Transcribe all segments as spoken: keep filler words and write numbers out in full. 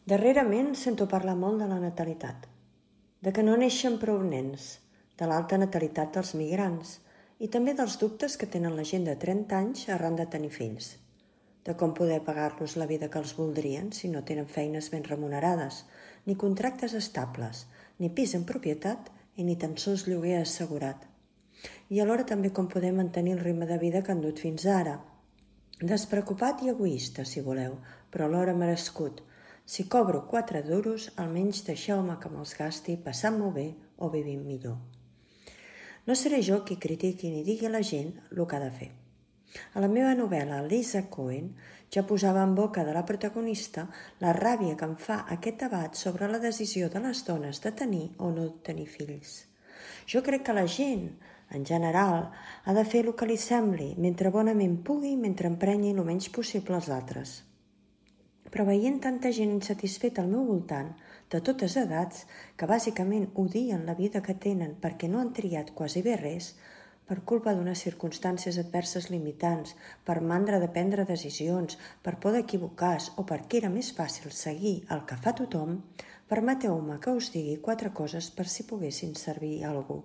Darrerament sento parlar molt de la natalitat, de que no neixen prou nens, de l'alta natalitat dels migrants i també dels dubtes que tenen la gent de trenta anys arran de tenir fills, de com poder pagar-los la vida que els voldrien si no tenen feines ben remunerades, ni contractes estables, ni pis en propietat i ni tan sols lloguer assegurat. I alhora també com poder mantenir el ritme de vida que han dut fins ara. Despreocupat i egoista, si voleu, però alhora merescut. Si cobro quatre duros, almenys deixeu-me que me'ls gasti passant-m'ho bé o vivint millor. No seré jo qui critiqui ni digui a la gent el que ha de fer. A la meva novel·la, Lisa Cohen, ja posava en boca de la protagonista la ràbia que em fa aquest debat sobre la decisió de les dones de tenir o no tenir fills. Jo crec que la gent, en general, ha de fer el que li sembli, mentre bonament pugui, mentre emprenyi el menys possible als altres. Però veient tanta gent insatisfeta al meu voltant, de totes edats, que bàsicament odien la vida que tenen perquè no han triat quasi bé res, per culpa d'unes circumstàncies adverses limitants, per mandra de prendre decisions, per por d'equivocar-se o perquè era més fàcil seguir el que fa tothom, permeteu-me que us digui quatre coses per si poguessin servir a algú.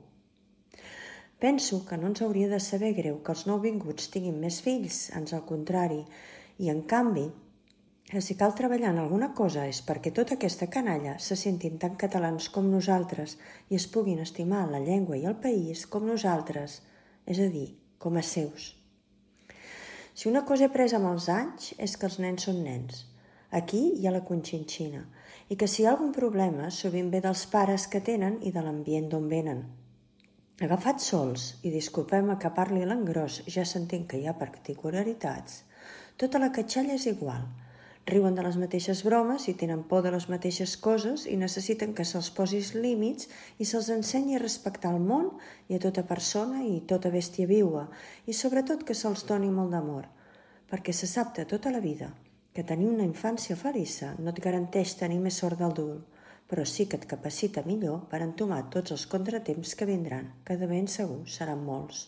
Penso que no ens hauria de saber greu que els nouvinguts tinguin més fills, ans al contrari, i en canvi, que si cal treballar en alguna cosa és perquè tota aquesta canalla se sentin tan catalans com nosaltres i es puguin estimar la llengua i el país com nosaltres, és a dir, com a seus. Si una cosa he après amb els anys és que els nens són nens. Aquí hi ha la Conchinchina, i que si hi ha algun problema sovint ve dels pares que tenen i de l'ambient d'on venen. Agafats sols, i disculpeu-me que parli a l'engròs, ja s'entén que hi ha particularitats, tota la catxalla és igual. Riuen de les mateixes bromes i tenen por de les mateixes coses i necessiten que se'ls posis límits i se'ls ensenyi a respectar el món i a tota persona i tota bèstia viua i sobretot que se'ls doni molt d'amor, perquè se sap de tota la vida que tenir una infància feliça no et garanteix tenir més sort del dul, però sí que et capacita millor per entomar tots els contratemps que vindran, que de ben segur seran molts.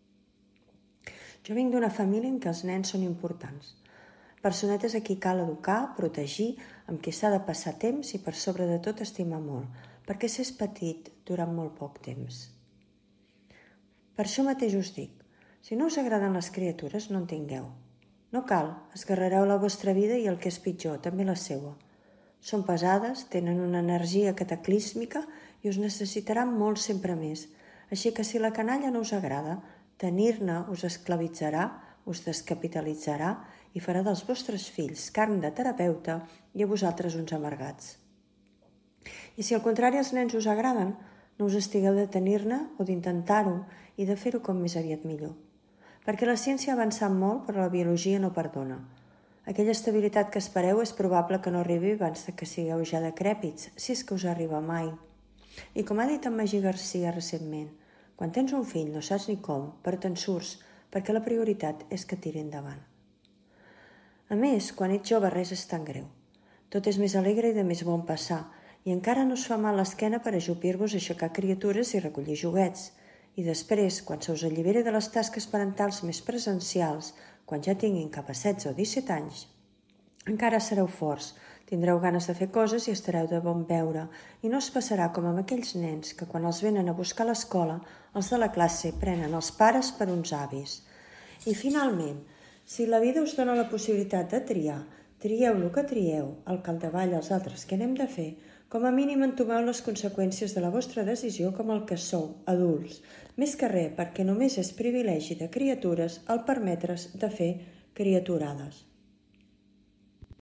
Jo vinc d'una família en què els nens són importants. Personetes a qui cal educar, protegir, amb qui s'ha de passar temps i per sobre de tot estimar molt, perquè s'és petit durant molt poc temps. Per això mateix us dic, si no us agraden les criatures, no en tingueu. No cal, esgarrareu la vostra vida i el que és pitjor, també la seua. Són pesades, tenen una energia cataclísmica i us necessitaran molt sempre més, així que si la canalla no us agrada, tenir-ne us esclavitzarà, us descapitalitzarà i farà dels vostres fills carn de terapeuta i a vosaltres uns amargats. I si al contrari els nens us agraden, no us estigueu de tenir-ne o d'intentar-ho i de fer-ho com més aviat millor. Perquè la ciència ha avançat molt, però la biologia no perdona. Aquella estabilitat que espereu és probable que no arribi abans que sigueu ja decrèpits, si és que us arriba mai. I com ha dit en Magí Garcia recentment, quan tens un fill no saps ni com, però te'n surts, perquè la prioritat és que tiri endavant. A més, quan ets jove res és tan greu. Tot és més alegre i de més bon passar, i encara no us fa mal l'esquena per ajupir-vos a aixecar criatures i recollir joguets. I després, quan se us alliberi de les tasques parentals més presencials, quan ja tinguin cap a setze o disset anys, encara sereu forts, tindreu ganes de fer coses i estareu de bon veure, i no es passarà com amb aquells nens que quan els venen a buscar a l'escola, els de la classe prenen els pares per uns avis. I finalment, si la vida us dona la possibilitat de triar, trieu el que trieu, al capdavall els altres que n'hem de fer, com a mínim entomeu les conseqüències de la vostra decisió com el que sou, adults, més que res perquè només és privilegi de criatures el permetre's de fer criaturades.